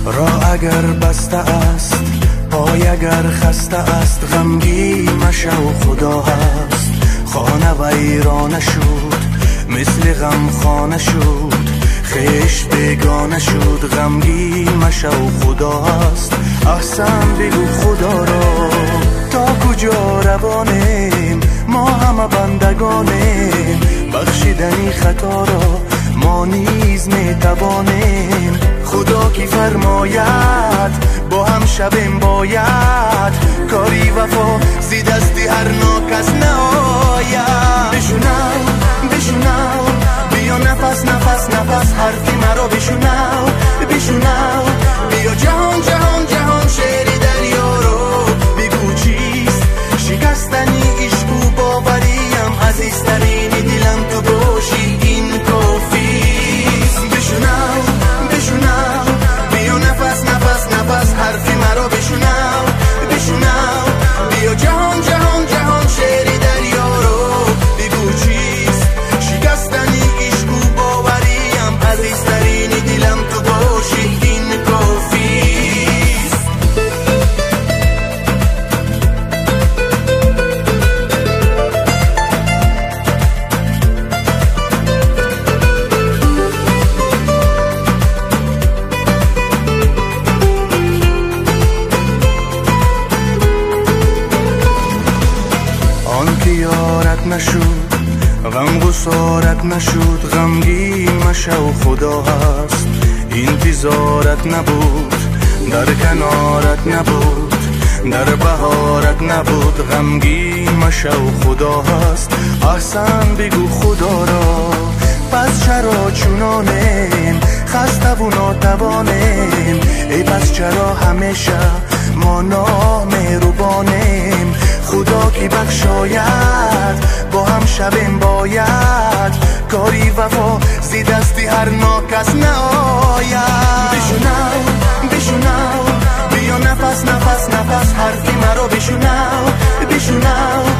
راه اگر بسته است، پای اگر خسته است، غمگی مشو خدا هست. خانه ویرانه شد، مثل غم خانه شد، خیش بیگانه شد، غمگی مشو خدا هست. احسن بگو خدا را تا کجا روانیم، ما همه بندگانیم، بخشیدنی خطا را ما نیز میتوانیم. خدا کی فرماید با هم شبیم باید، کاری وفا زی دستی هر ناکس نآید. بشنو بشنو بیا نفس نفس نفس حرفی مرا بشنو بشنو، بیا جهان جهان جهان شعری دریا رو بگو چیست شکستنی عشق و باوریم، عزیزترین دلم تو باشی این کافیست. بشنو بشنو بیا نفس نفس نفس حرفی مرا بشنو بشنو، بیا جهان جهان جهان شعری دریا رو بگو چیست شکستنی عشق و باوریم، عزیزترین دلم تو باشی این کافیست. یارت نشد غم گسارت نشد، غمگی مشو خدا هست. انتظارت نبود در کنارت نبود، در بهارت نبود، غمگی مشو خدا هست. احسن بگو خدا را پس چرا چونانیم، خسته و ناتوانیم، ای پس چرا همیشه ما نامهربانیم. خدا کی بخشاید با هم شبیم باید، کاری وفا زی دستی هر ناکس نآید. بشنو بشنو بیا نفس نفس نفس حرفی مرا بشنو بشنو،